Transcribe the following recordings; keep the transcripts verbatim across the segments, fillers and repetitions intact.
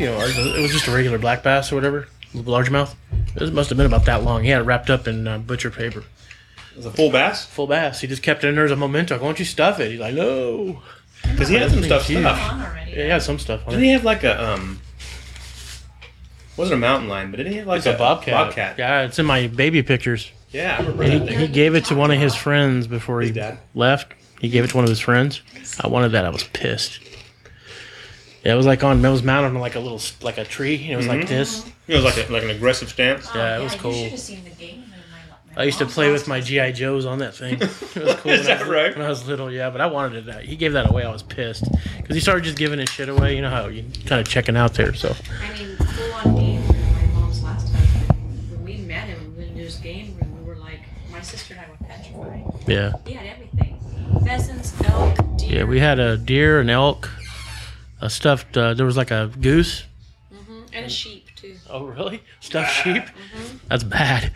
know, ours, it was just a regular black bass or whatever, largemouth. It must have been about that long. He had it wrapped up in uh, butcher paper. It was a full bass? Full bass. He just kept it in there as a memento. Why don't you stuff it? He's like, no. Because he had some stuff stuffed. Yeah, he had some stuff on Didn't he have like a, um... wasn't a mountain lion, but didn't he have like it's a, a bobcat. bobcat? Yeah, it's in my baby pictures. Yeah, I remember he, that thing. He gave it to one of his friends before his he dad? left. He gave it to one of his friends. I wanted that. I was pissed. Yeah, it was like on. It was mounted on like a little, like a tree. It was mm-hmm. like this. It was like a, like an aggressive stance. Oh, yeah, it yeah, was cool. You should have seen the game. I used to play with my G I Joes on that thing. It was cool. Is that when I was, right? When I was little, yeah. But I wanted it. He gave that away. I was pissed because he started just giving his shit away. You know how you kind of checking out there. So. I mean, full on game. My mom's last husband. When we met him in his game room, we were like, my sister and I were petrified. Yeah. He had everything: pheasants, elk, deer. Yeah, we had a deer, an elk, a stuffed. Uh, there was like a goose. Mm-hmm. And a sheep too. Oh, really? Stuffed sheep? Mm-hmm. That's bad.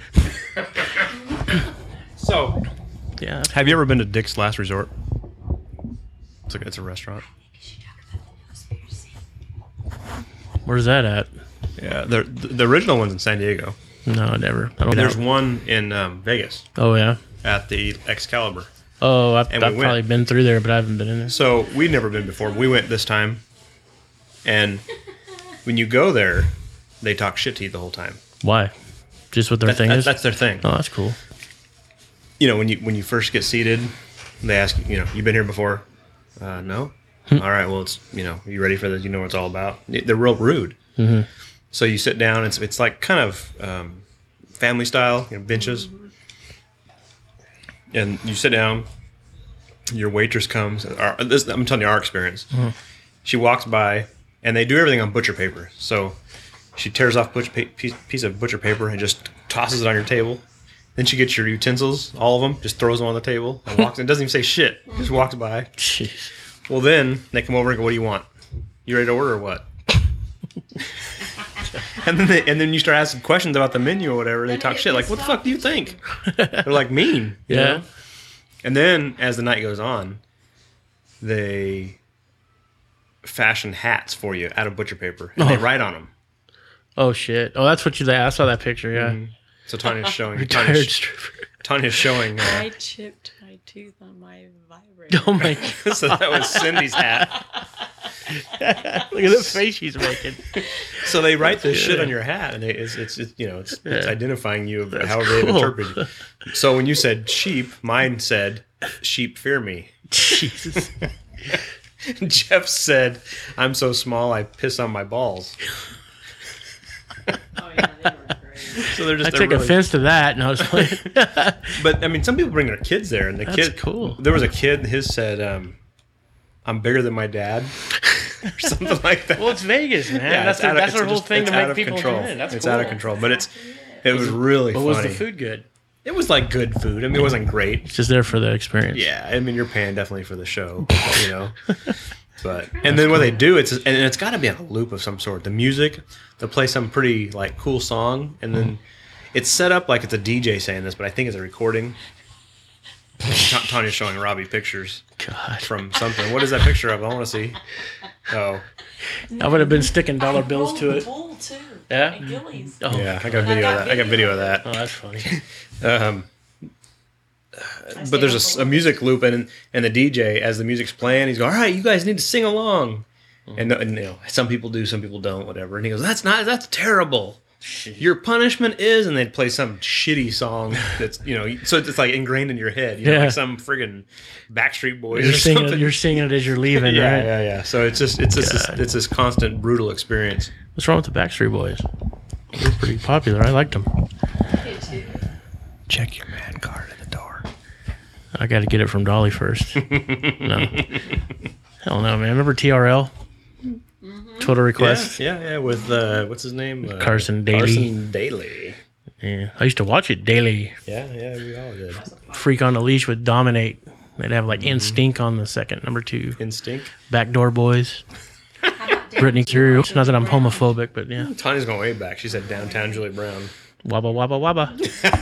So, yeah. Have you ever been to Dick's Last Resort? It's like it's a restaurant. Where's that at? Yeah, the the original one's in San Diego. No, never. I don't. There's know. one in um, Vegas. Oh yeah. At the Excalibur. Oh, I've, And I've we probably went. been through there, but I haven't been in there. So we'd never been before. We went this time, and when you go there, they talk shit to you the whole time. Why? Just what their That- thing that- is. That's their thing. Oh, that's cool. You know, when you when you first get seated, they ask you, you know, you've been here before? Uh, no. Hmm. All right. Well, it's you know, you ready for this? You know what it's all about. They're real rude. Mm-hmm. So you sit down. It's it's like kind of um, family style, you know, benches, and you sit down. Your waitress comes. Our, this, I'm telling you our experience. Mm-hmm. She walks by, and they do everything on butcher paper. So she tears off butcher pa- piece, piece of butcher paper and just tosses it on your table. Then she gets your utensils, all of them, just throws them on the table and walks. And doesn't even say shit. Just walks by. Jeez. Well, then they come over and go, "What do you want? You ready to order or what?" and then they, and then you start asking questions about the menu or whatever. They talk shit like, "What the fuck do you think?" They're like mean. you Yeah. know? And then as the night goes on, they fashion hats for you out of butcher paper and they Oh. write on them. Oh shit. Oh, that's what you. I saw that picture. Yeah. Mm-hmm. So Tanya's showing. Retired Tanya's, stripper. Tanya's showing. Uh, I chipped my tooth on my vibrator. Oh my god. so that was Cindy's hat. Look at the face she's making. So they write this shit good. on your hat, and they, it's, it's it's you know it's, Yeah. it's identifying you That's however they've cool. interpreted it. So when you said sheep, mine said sheep fear me. Jesus. Jeff said, "I'm so small, I piss on my balls." Oh yeah, they were great. So they're just I they're take really- offense to that. No, I was playing. But I mean, some people bring their kids there, and the That's kid cool. There was a kid. His said, um, "I'm bigger than my dad," or something like that. Well, it's Vegas, man. Yeah, that's it's their, out of- that's it's their whole just- thing it's to out make of people control. in. That's it's cool. out of control, but it's it was really But funny. was the food good? It was like good food. I mean, it wasn't great. It's just there for the experience. Yeah, I mean, you're paying definitely for the show, you know. But and then what they do, it's and it's got to be on a loop of some sort. The music, they'll play some pretty like cool song, and then it's set up like it's a D J saying this, but I think it's a recording. Ta- Tanya's showing Robbie pictures God. from something. What is that picture of? I want to see. Oh, I would have been sticking dollar bills to it. Bull too. Yeah? And Gillies. Oh, yeah, I got video of that. I got video of that. oh, that's funny. Um, but there's a s- a, music loop, and and the D J, as the music's playing, he's going, "All right, you guys need to sing along." And, and you know, some people do, some people don't, whatever. And he goes, "That's not, that's terrible. Your punishment is," and they'd play some shitty song that's, you know, so it's like ingrained in your head, you know, Yeah. like some friggin' Backstreet Boys You're or singing, something. it, you're singing it as you're leaving, yeah, right? yeah, yeah. So it's just, it's just, this, God. it's this constant brutal experience. What's wrong with the Backstreet Boys? They're pretty popular. I liked them. Check your man card at the door. I got to get it from Dolly first. No. Hell no, man. Remember T R L? Twitter requests? Yeah, yeah, yeah. With uh, what's his name? Uh, Carson Daly. Carson Daly. Yeah. I used to watch it daily. Yeah, yeah, we all did. Freak on the Leash would dominate. They'd have like Instinct on the second, number two. Instinct. Backdoor Boys. Britney Spears. Not that I'm homophobic, but yeah. Tanya's going way back. She said downtown Julie Brown. Wabba wabba wabba.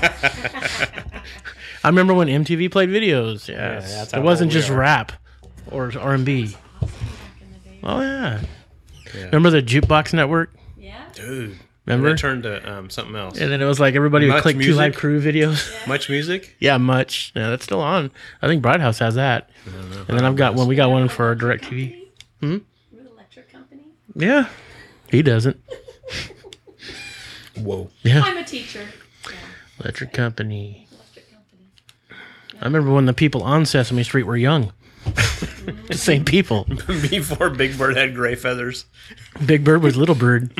I remember when M T V played videos. Yeah, Yeah, that's how it wasn't old we just are. rap or R and B. Oh yeah. Yeah. Remember the Jukebox Network? Yeah. Dude. Remember? And it turned to um, something else. And then it was like everybody would Much click Two music? Live Crew videos. Yeah. Much music? Yeah, much. Yeah, that's still on. I think Bright House has that. I don't know. And then I've got one. We got one for our Direct T V. Hmm? With Electric Company. Yeah, he doesn't. Whoa. Yeah, I'm a teacher. Yeah. Electric Company. Electric Company. I remember when the people on Sesame Street were young. The same people. Before Big Bird had gray feathers. Big Bird was Little Bird.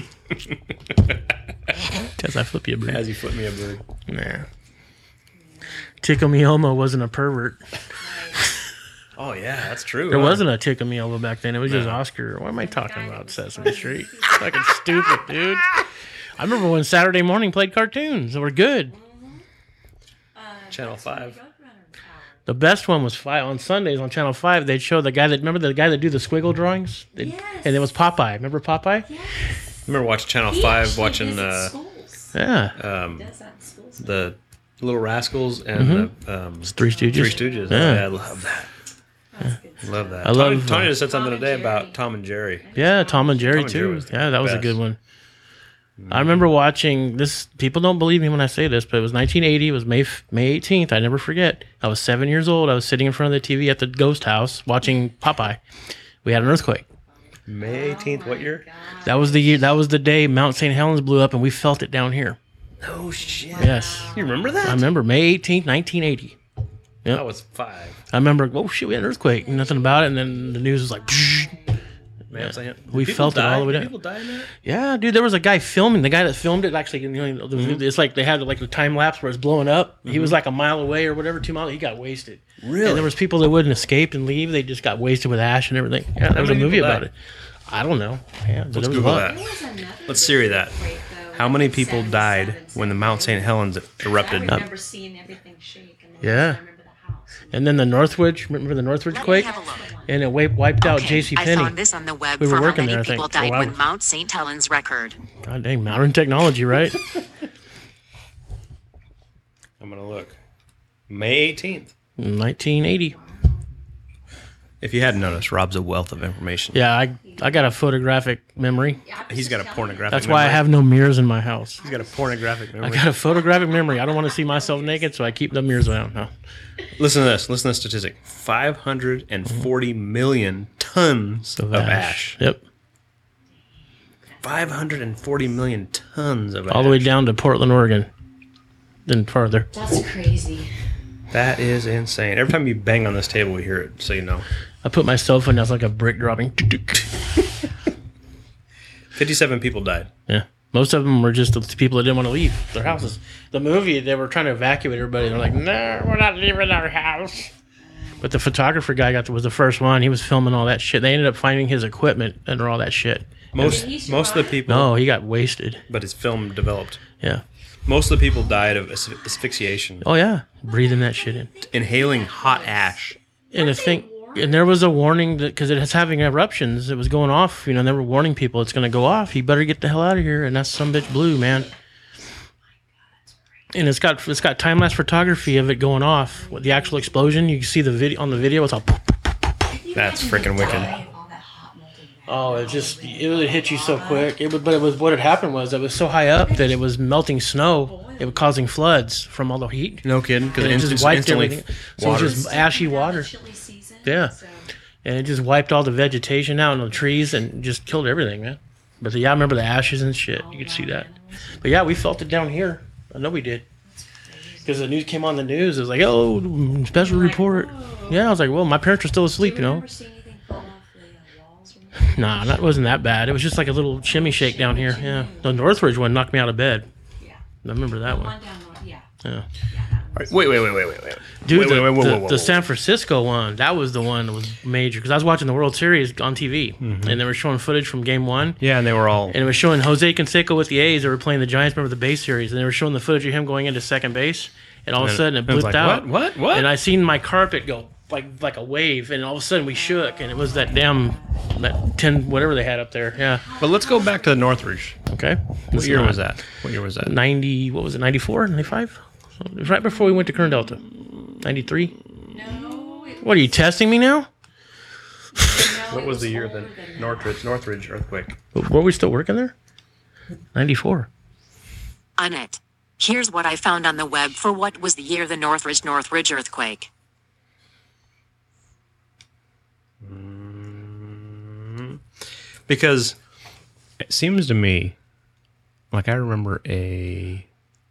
Because I flip you a bird. As he flipped me a bird. Nah. Tickle Me Elmo wasn't a pervert. Oh, yeah, that's true. There huh? wasn't a Tickle Me Elmo back then. It was just No. Oscar. What am I talking about? Sesame Street. Fucking stupid, dude. I remember when Saturday morning played cartoons. They were good. Uh, Channel that's when five. the Roadrunner Hour. The best one was five on Sundays on Channel Five. They'd show the guy that remember the guy that do the squiggle drawings. They'd- Yes. And it was Popeye. Remember Popeye? Yes. I remember watching Channel He five, actually watching visits uh, schools. Yeah. um, He does that in schools. the Little Rascals and the um, Three Stooges. Three Stooges. Yeah. Oh, yeah, I love that. That's good stuff. Love that. I love, Tanya, Tanya uh, just said something Tom and today Jerry. about Tom and Jerry. Yeah, Tom and Jerry Tom and too. Jerry was the yeah, that was a best. good one. I remember watching this. People don't believe me when I say this, but it was nineteen eighty. It was May May eighteenth. I never forget. I was seven years old. I was sitting in front of the T V at the ghost house watching Popeye. We had an earthquake. May eighteenth, what year? That was the year. That was the day Mount Saint Helens blew up, and we felt it down here. Oh, shit. Yes, You remember that? I remember May eighteenth, nineteen eighty. I was five. I remember. Oh shit, we had an earthquake. Nothing about it, and then the news was like. Man, I'm saying, We did felt it people all the die? way Did down. People die in that? Yeah, dude, there was a guy filming. The guy that filmed it actually, you know, the- Mm-hmm. it's like they had like a time lapse where it's blowing up. He was like a mile away or whatever, two miles. He got wasted. Really? And there was people that wouldn't escape and leave. They just got wasted with ash and everything. Yeah, there was a many movie people about died? it. I don't know. Yeah, but Let's there was a Google lot. that. There was another Let's Siri that. earthquake, though, How many in people died seventy-seven, when the Mount Saint Helens erupted? I remember seeing everything shake. And then Yeah. I remember the house. And then the Northridge. Remember the Northridge Let me quake? have a look. And it wiped, wiped out Okay, J C I Penney. found this on the web We were for how working many there, I think, people for a died while. when Mount Saint Helens record. God dang, modern technology, right? I'm going to look. May eighteenth. nineteen eighty. If you hadn't noticed, Rob's a wealth of information. Yeah, I I got a photographic memory. Yeah, I He's got a just pornographic That's why I memory. have no mirrors in my house. He's got a pornographic memory. I got a photographic memory. I don't want to see myself naked, so I keep the mirrors around. No. Listen to this. Listen to this statistic. five hundred forty million tons of, ash. Yep. five hundred forty million tons of ash. All the way down to Portland, Oregon. Then further. That's crazy. That is insane. Every time you bang on this table, we hear it, so you know. I put my cell phone down, it's like a brick dropping. fifty-seven people died. Yeah. Most of them were just the people that didn't want to leave their houses. The movie, they were trying to evacuate everybody. They're like, no, we're not leaving our house. But the photographer guy got the, was the first one. He was filming all that shit. They ended up finding his equipment under all that shit. Most Did he most of the survive? people, No, he got wasted. but his film developed. Yeah. Most of the people died of as- asphyxiation, Oh, yeah. Breathing that shit in. inhaling hot ash. And the thing, and there was a warning that because it was having eruptions, it was going off. You know, they were warning people it's going to go off. You better get the hell out of here. And that's some bitch blue, man. And it's got it's got time lapse photography of it going off with the actual explosion. You can see the video on the video. It's all. That's freaking wicked. Oh, it just it would hit you so quick. It would, but it was what had happened was it was so high up that it was melting snow. It was causing floods from all the heat. No kidding, because And it it just just wiped instantly everything. So it water. was just ashy water. Chilly season, Yeah. so- And it just wiped all the vegetation out and the trees and just killed everything, man. But the, yeah, I remember the ashes and shit. You could see that. But yeah, we felt it down here. I know we did. Because the news came on the news. It was like, oh, special Like, report. whoa. Yeah, I was like, well, my parents were still asleep, Do you you know. remember seeing anything fall off the uh, walls or anything? Nah, that wasn't that bad. It was just like a little shimmy shake down here. Yeah. The Northridge one knocked me out of bed. Yeah. I remember that The one. one down north, yeah. Yeah. Yeah, that one. Right, wait, wait, wait, wait, wait, wait. Dude, wait, the, wait, wait, whoa, the, whoa, whoa, the whoa. San Francisco one, that was the one that was major. Because I was watching the World Series on T V. Mm-hmm. And they were showing footage from game one. Yeah, and they were all. And it was showing Jose Canseco with the A's. They were playing the Giants. Remember the base series, and they were showing the footage of him going into second base. And all of a And sudden, it it was blipped like, out. what, what, what? And I seen my carpet go like like a wave, and all of a sudden we shook, and it was that damn that ten whatever they had up there. Yeah. But let's go back to the Northridge. Okay. What year was that? What year was that? Ninety. What was it? Ninety-four, ninety-five. So it was right before we went to Kern Delta. Ninety-three. No, it What are you testing me now? no, What it was the year of the older than that. Northridge Northridge earthquake? Were we still working there? ninety-four. On it. Here's what I found on the web for what was the year of the Northridge Northridge earthquake. Mm, because it seems to me like I remember a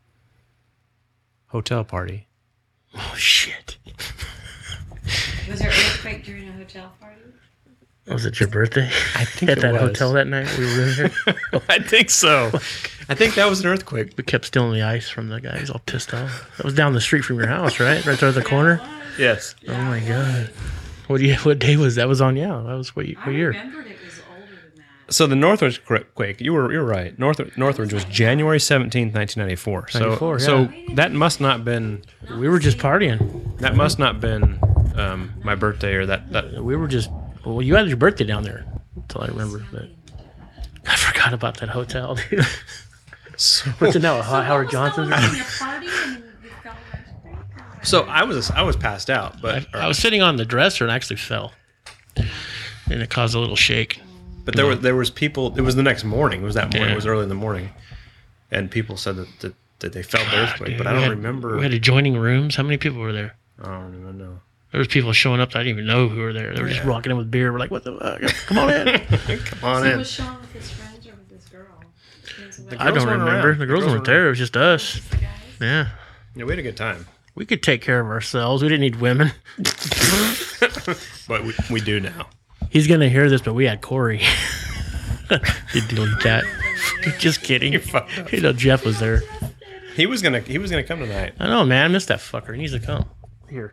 hotel party. Oh, shit. Was there an earthquake during a hotel party? Was it your birthday? I think At it that was. hotel that night we were in there? I think so. I think that was an earthquake. We kept stealing the ice from the guys, all pissed off. That was down the street from your house, right? Right there at the corner? Yes. Oh, my God. What do you, what day was that? Was on, yeah. That was what, I what year? remembered it was older than that. So the Northridge quake, you were you're right. North Northridge was January seventeenth, nineteen ninety-four. So ninety-four, yeah. so that must not been We were just partying. that must not been um, my birthday or that, that We were just, well, you had your birthday down there, until I remember. But I forgot about that hotel, dude. so, What's it now? So How- what Howard was Johnson's? going on? Your party and you felt like- so I was I was passed out, but I, I was sitting on the dresser and actually fell. And it caused a little shake. but there was there was people. It was the next morning. It was that morning. Yeah. It was early in the morning, and people said that that, that they felt the earthquake, Dude, but I we don't had- remember. We had adjoining rooms. How many people were there? I don't even know. There was people showing up that I didn't even know who were there. They were just Yeah. walking in with beer. We're like, what the fuck? Come on in. Come on So in. was Sean with his friends or with this girl? The I girls don't weren't remember. around. The The girls girls weren't weren't there. It was just us. The guys? Yeah. Yeah, we had a good time, We could take care of ourselves. We didn't need women. but we, we do now. He's going to hear this, but we had Corey. You delete that. Just kidding. fucked up. You know, Jeff was there. He was gonna he was gonna come tonight. I know, man. I missed that fucker. He needs to come. Here.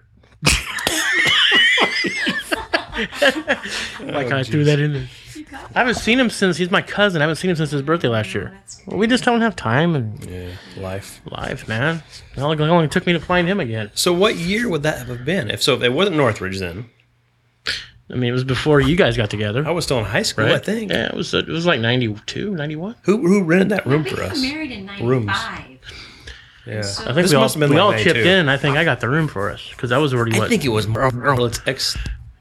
Like I threw that in there. I haven't seen him since he's my cousin. I haven't seen him since his birthday last year. Well, we just don't have time and Yeah, life. life, man. It only, it only took me to find him again. So what year would that have been? If so, if it wasn't Northridge, then I mean, it was before you guys got together. I was still in high school. right? I think. Yeah, it was. It was like ninety-two, ninety-one. Who who rented that room We for got us? married in Rooms. ninety-five. Yeah, So- I think This we all, must have been we like all chipped ninety-two. in. I think I got the room for us because I was already I what? think it was Merle's ex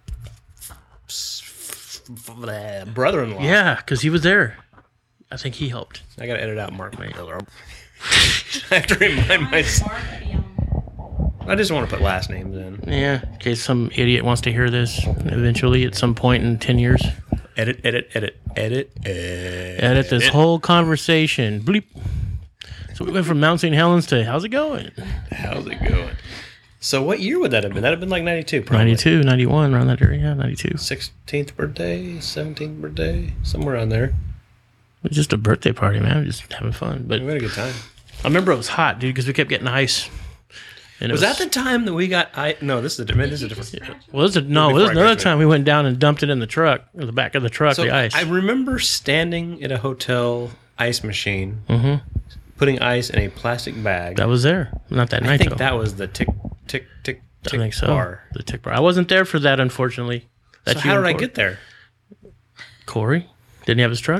brother-in-law. Yeah, because he was there. I think he helped. I gotta edit out Mark Miller. I have to remind myself. Mark Beyond. I just want to put last names in. Yeah, in case some idiot wants to hear this eventually at some point in ten years. Edit, edit, edit, edit, edit. Edit this whole conversation. Bleep. So we went from Mount Saint Helens to how's it going? How's it going? So what year would that have been? That'd have been like ninety-two, probably. ninety-two, ninety-one, around that area. Yeah, ninety-two. sixteenth birthday, seventeenth birthday, somewhere around there. It was just a birthday party, man. Just having fun. But We had a good time. I remember it was hot, dude, because we kept getting ice. And it Was that the time that we got? I no, this is a different. This is a different. Well, this is no. Before This is I another graduated. time we went down and dumped it in the truck, in the back of the truck, So the ice. I remember standing at a hotel ice machine, Mhm. putting ice in a plastic bag. That was there. Not that I night, think though. that was the tick, tick, tick, I tick think so. bar. The tick bar. I wasn't there for that, unfortunately. So how you did I and get there? Corey? Didn't he have his truck?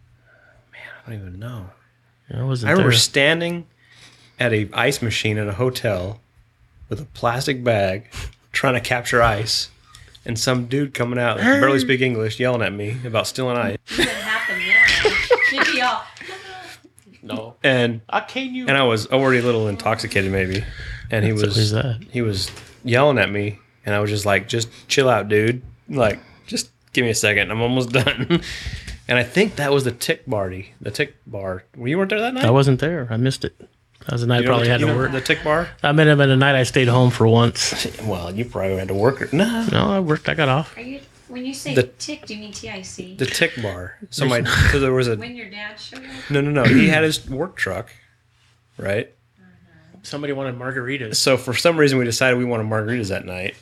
I don't even know. I wasn't I remember there. standing at a ice machine in a hotel with a plastic bag, trying to capture ice, and some dude coming out that could barely speak English, yelling at me about stealing ice. What happened now? Maybe y'all. No. And I can't you. and I was already a little intoxicated, maybe. And he What was is that? he was yelling at me, and I was just like, "Just chill out, dude. Like, just give me a second. I'm almost done." And I think that was the tick party, the tick bar. Well, you weren't there that night. I wasn't there. I missed it. That was the night I You know probably the- had you to know work. The tick bar. I met him at a night I stayed home for once. Well, you probably had to work. Or, no, No, I worked. I got off. Are you, when you say The- tick, do you mean T I C? the tick bar. Somebody. So there was a When your dad showed up? no, no, no. He had his work truck, right? Somebody wanted margaritas. So for some reason, we decided we wanted margaritas that night.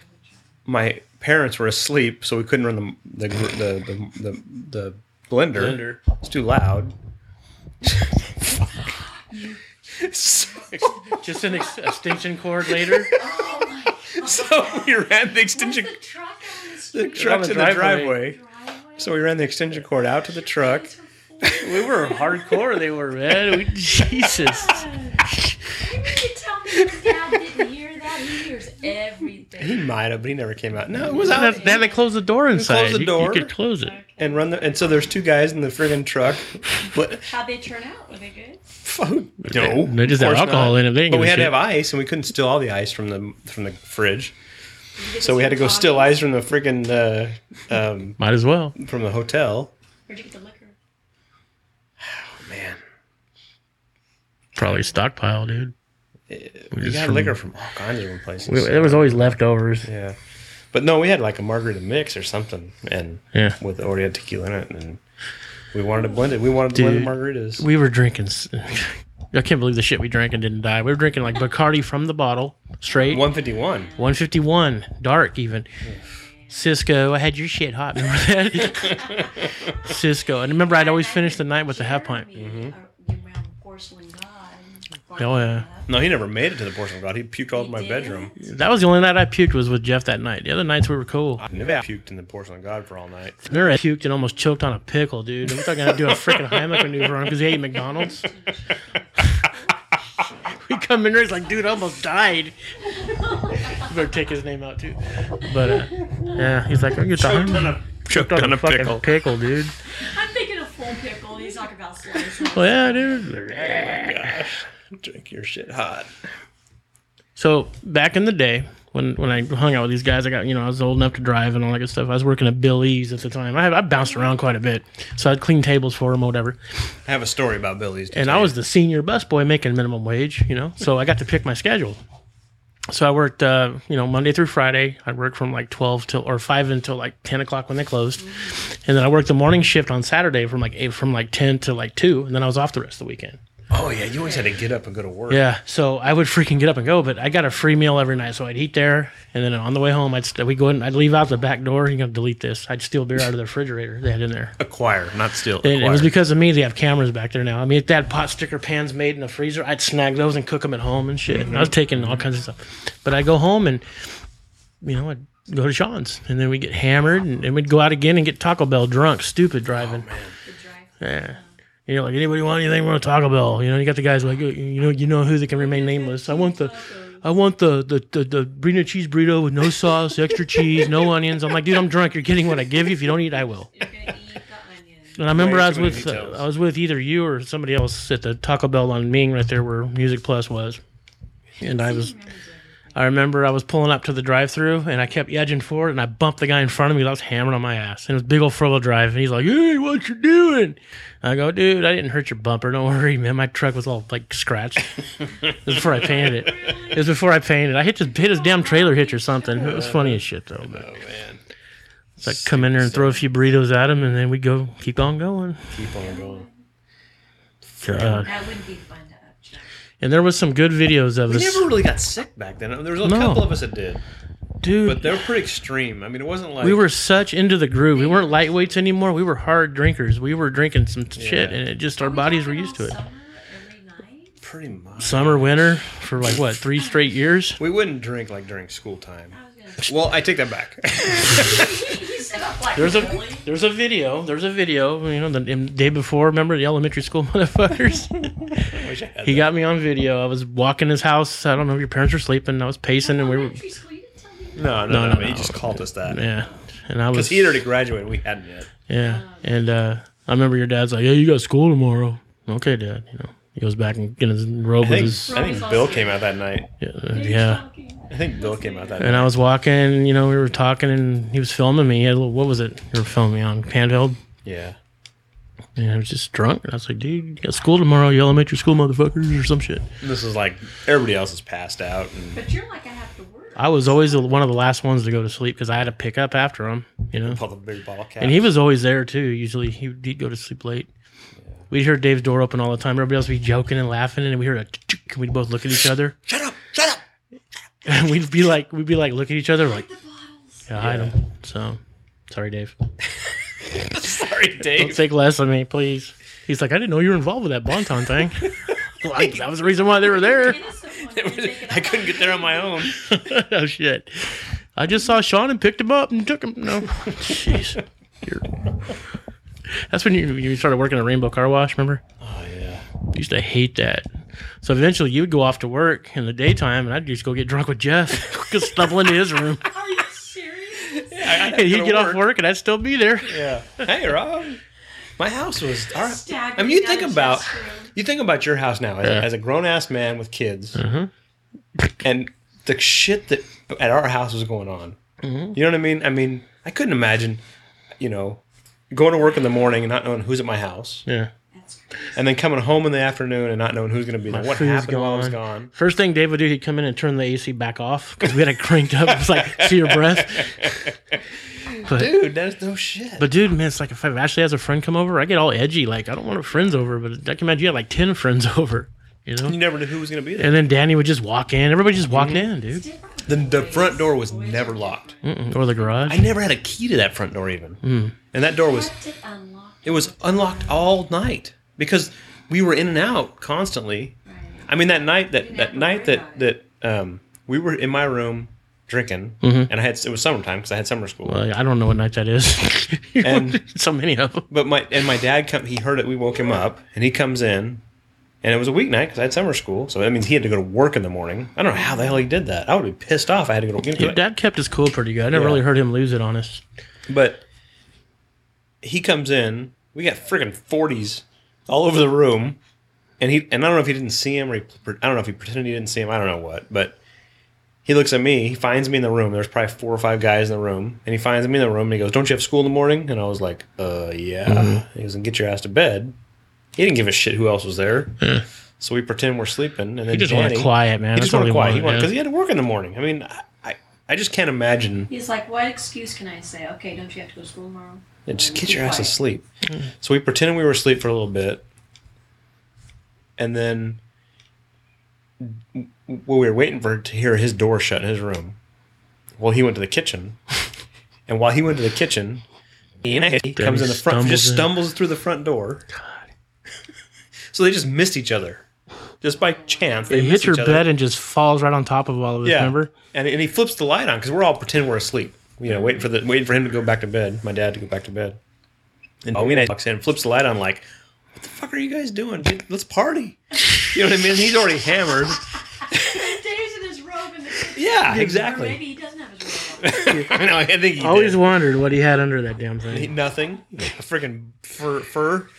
My parents were asleep, so we couldn't run the the the the, the, the blender. Blender. It's too loud. so, Just an ex- extension cord later. Oh my god. so we ran the Was extension the truck on the the street? truck's the in the driveway. driveway. Driveway? So we ran the extension cord out to the truck. We were hardcore. They were, man. We, Jesus. You mean to tell me Dad didn't hear that. He hears everything. He might have, but he never came out. No, it was They out. had, they had to close the door inside. close the You- door. You, could close it. And run the, and so there's two guys in the friggin' truck. But How'd they turn out? Were they good? no, They just of had course alcohol not. in it. They didn't But give we a had to shit. have ice, and we couldn't steal all the ice from the from the fridge. Did you get So this we had to from go steal Tommy's? ice from the friggin' uh, um, Might as well. from the hotel. Where'd you get the liquor? Man, Probably stockpile, dude. we just got from- liquor from all kinds of different places. We, there was always leftovers. Yeah, but no, we had like a margarita mix or something, and Yeah. with already had tequila in it, and we wanted to blend it. We wanted to Dude, blend the margaritas. We were drinking. s- I can't believe the shit we drank and didn't die. We were drinking like Bacardi from the bottle, straight. one fifty-one. one fifty-one, dark even. Cisco, I had your shit hot. Remember that? Cisco. And remember, I'd always finish the night with a half pint. Jeremy, uh, you ran Porcelain God. Oh, yeah. No, he never made it to the porcelain god. He puked all over my He bedroom. That was the only night I puked was with Jeff that night. The other nights we were cool. I never puked in the porcelain god for all night. Remember, I puked and almost choked on a pickle, dude. I'm talking about do a freaking Heimlich maneuver on because he ate McDonald's. We come in there, he's like, dude, I almost died. You better take his name out too. But uh, yeah, he's like, oh, you're Choked talking on a, choked on a fucking pickle. pickle. dude. I'm thinking of full pickle. He's talking about slices. Well, yeah, dude. Gosh, drink your shit hot. So back in the day, when when I hung out with these guys, I got you know I was old enough to drive and all that good stuff. I was working at Billy's at the time. I, I bounced around quite a bit, so I'd clean tables for them or whatever. I have a story about Billy's. to And tell I you. was the senior busboy making minimum wage, you know, so I got to pick my schedule. So I worked, uh, you know, Monday through Friday. I worked from like twelve till or five until like ten o'clock when they closed, and then I worked the morning shift on Saturday from like eight, from like ten to like two, and then I was off the rest of the weekend. Oh yeah, you always had to get up and go to work. Yeah, so I would freaking get up and go, but I got a free meal every night, so I'd eat there, and then on the way home, I'd st- we go in, I'd leave out the back door. You're gonna delete this. I'd steal beer out of the refrigerator they had in there. Acquire, not steal. And it was acquire. because of me they have cameras back there now. I mean, if they had pot sticker pans made in the freezer, I'd snag those and cook them at home and shit. And I was taking all kinds of stuff. But I'd go home and, you know, I'd go to Sean's. And then we'd get hammered and then we'd go out again and get Taco Bell drunk, stupid driving. The drive. Yeah. You know, like, anybody want anything? We want Taco Bell. You know, you got the guys like, you know, you know who they can remain nameless. I want the, I want the the the, the burrito cheese burrito with no sauce, extra cheese, no onions. I'm like, dude, I'm drunk. You're getting what I give you. If you don't eat, I will. You're gonna eat the onion. And I remember Way I was too many with uh, details. I was with either you or somebody else at the Taco Bell on Ming right there where Music Plus was, and I was. I remember I was pulling up to the drive-through and I kept edging forward and I bumped the guy in front of me. I was hammering on my ass. And it was big old Frollo Drive. And he's like, hey, what you doing? I go, dude, I didn't hurt your bumper. Don't worry, man. My truck was all like scratched. It was before I painted it. It was before I painted it. I hit his, hit his damn trailer hitch or something. It was funny as shit though. But Oh man, it's like come in there and throw a few burritos at him and then we go keep on going. keep on going. God. That wouldn't be fun to upchuck. And there was some good videos of We this. never really got sick back then. There was a No. couple of us that did, Dude, but they were pretty extreme. I mean, it wasn't like we were such into the groove. We weren't lightweights anymore. We were hard drinkers. We were drinking some shit, and it just our Are we bodies were talking used to it. about summer every night? pretty much. Summer, winter, for like what three straight years. We wouldn't drink like during school time. I was Well, I take that back. gonna you set up like There's a really? there's a video. There's a video. You know, the, the day before. Remember the elementary school motherfuckers? I wish I had He that. got me on video. I was walking his house. I don't know if your parents were sleeping. I was pacing, and we were Elementary school, you didn't tell me that. No, no, No, no. no, He no. just called us that yeah. And I was because he had already graduated. We hadn't yet. yeah. And uh, I remember your dad's like, "Yeah, you got school tomorrow." Okay, Dad. You know, he goes back and get his robe I with think, his I think Bill came out that night. yeah. uh, yeah. I think Bill came out that And night. I was walking, you know, we were talking, and he was filming me. He had a little, what was it? You were filming me on handheld, Yeah. and I was just drunk. And I was like, "Dude, you got school tomorrow, you elementary school motherfuckers, or some shit." This is like everybody else is passed out. And But you're like, I have to work. I was always the- one of the last ones to go to sleep because I had to pick up after him, you know. all the big ball caps. And he was always there too. Usually he'd, he'd go to sleep late. We'd hear Dave's door open all the time. Everybody else would be joking and laughing, and we heard a tick, and we'd both look at each other. Shut up! Shut up! And we'd be like, we'd be like, look at each other, like, The bottles. yeah, hide Yeah. him. So, sorry, Dave. Sorry, Don't Dave. take less of me, please. He's like, I didn't know you were involved with that Bonton thing. Well, I- that was the reason why they were there. Innocent one, you didn't take it I out. couldn't get there on my own. Oh shit! I just saw Sean and picked him up and took him. No, jeez. You're- That's when you you started working at Rainbow Car Wash. Remember? Oh yeah. I used to hate that. So eventually you would go off to work in the daytime, and I'd just go get drunk with Jeff, just stumble into his room. Are you serious? Yeah, And he'd get off work, and I'd still be there. Yeah. Hey, Rob. My house was. All right. Staggering I mean, you out think of about Jeff's room. you think about your house now as, Yeah. as a grown ass man with kids, Mhm. and the shit that at our house was going on. Mhm. You know what I mean? I mean, I couldn't imagine, you know, going to work in the morning and not knowing who's at my house, Yeah. That's crazy. and then coming home in the afternoon and not knowing who's going to be there. My What food's happened while I was gone. gone? First thing Dave would do, he'd come in and turn the A C back off because we had it cranked up. It was like, see your breath. But, Dude, that's no shit. but dude, man, it's like if Ashley has a friend come over, I get all edgy. Like, I don't want her friends over, but I can imagine you had like ten friends over, you know? you never knew who was going to be there. And then Danny would just walk in. Everybody just walked in, dude. The, the front door was never locked. Mm-mm. Or the garage. I never had a key to that front door even, Mm. and that door was Kept it unlocked. it was unlocked all night because we were in and out constantly. Right. I mean, that night that didn't that have to night worry that about it. that um we were in my room drinking, Mhm. and I had it was summertime because I had summer school. Well, I don't know what night that is. And- so many of them. But my and my dad come he heard it. We woke him up, and he comes in, and it was a weeknight because I had summer school. So that means he had to go to work in the morning. I don't know how the hell he did that. I would be pissed off. I had to go to Your dad kept his cool pretty good. I never Yeah. really heard him lose it on us. But he comes in. We got friggin' forties all over the room, and he and I don't know if he didn't see him or he, I don't know if he pretended he didn't see him. I don't know what, but he looks at me. He finds me in the room. There's probably four or five guys in the room, and he finds me in the room. And he goes, "Don't you have school in the morning?" And I was like, "Uh, yeah." Mm-hmm. He goes, "And get your ass to bed." He didn't give a shit who else was there. Yeah. So we pretend we're sleeping, and then He just Danny, wanted quiet, man. He That's just all wanted he quiet. He wanted, wanted yeah. because he had to work in the morning. I mean, I, I, I just can't imagine. He's like, what excuse can I say? Okay, don't you have to go to school tomorrow? Yeah, just Be get your ass quiet. asleep. So we pretended we were asleep for a little bit, and then while we were waiting for to hear his door shut in his room, well, he went to the kitchen, and while he went to the kitchen, he comes in the front, stumbles just in. stumbles through the front door. So they just missed each other, just by chance. They missed hit your each other. bed and just falls right on top of all of us, Yeah, remember? and and he flips the light on because we're all pretending we're asleep. You know, waiting for the waiting for him to go back to bed. My dad to go back to bed. And Alwina walks in, flips the light on, like, "What the fuck are you guys doing? Get- Let's party." You know what I mean? He's already hammered. Dave's in his robe in the kitchen. Yeah, Or maybe exactly. he doesn't have his robe on. I know. I think he Always did. wondered what he had under that damn He- thing. nothing. A freaking fur. fur.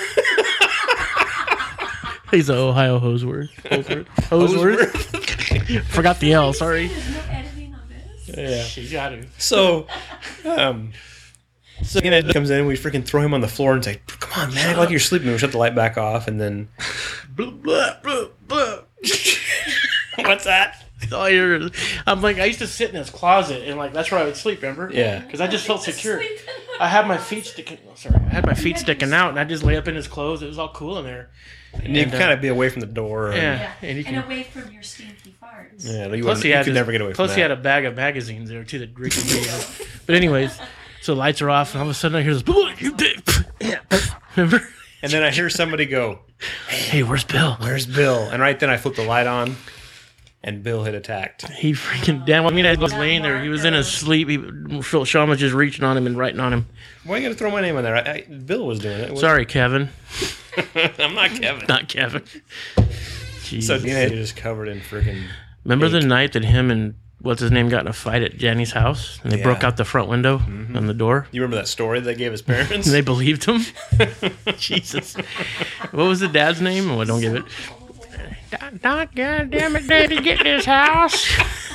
He's an Ohio Hoseworth. Hoseworth. Hoseworth. Forgot the L, sorry. There's no editing on this. Yeah. You got to. So, um, so you know, he comes in, we freaking throw him on the floor and say, "Come on, man, act like you're sleeping." We shut the light back off, and then Blah, blah, blah, blah. what's that? All I hear is- I'm like, I used to sit in his closet, and like that's where I would sleep, remember? Yeah. Because I just felt secure. Sleeping. I had my feet sticking. Oh, sorry, I had my feet sticking out, and I just lay up in his clothes. It was all cool in there. And you can uh, kind of be away from the door. And, Yeah. Yeah. And you And can- away from your stinky farts. Yeah, you, Plus wouldn't- he you had could this- never get away from Plus that. he had a bag of magazines there too that Ricky gave us. But anyways, so the lights are off, and all of a sudden I hear this. You did. Yeah. Remember? And then I hear somebody go, Hey, where's Bill? "Where's Bill?" And right then I flipped the light on, and Bill had attacked. He freaking damn. I mean, I was laying there. He was in his sleep. He, Phil Sean was just reaching on him and writing on him. Why you got to throw my name on there? I, I, Bill was doing it. It was- Sorry, Kevin. I'm not Kevin. Not Kevin. So Jesus. Dina just covered in freaking. Remember the ink. night that him and what's his name got in a fight at Jenny's house, and they Yeah. broke out the front window and the door. You remember that story they gave his parents? And they believed him. Jesus. What was the dad's name? Oh, don't give it. Doc, God damn it, Daddy, get this house.